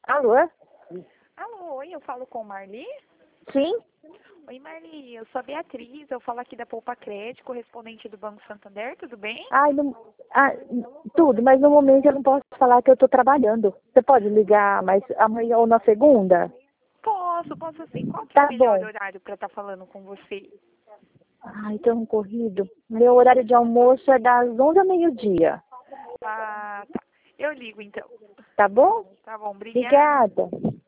Alô? Alô, oi, eu falo com Marli? Sim? Oi, Marli, eu sou a Beatriz, eu falo aqui da Poupa Crédito, correspondente do Banco Santander, tudo bem? Ai, não, tudo, mas no momento eu não posso falar que eu estou trabalhando. Você pode ligar mais amanhã ou na segunda? Posso sim. Qual que é o Tá melhor bom. horário para estar falando com você? Ai, tão corrido. Meu horário de almoço é das 11 ao meio-dia. Ah, tá. Eu ligo então. Tá bom? Tá bom, obrigada. Obrigada.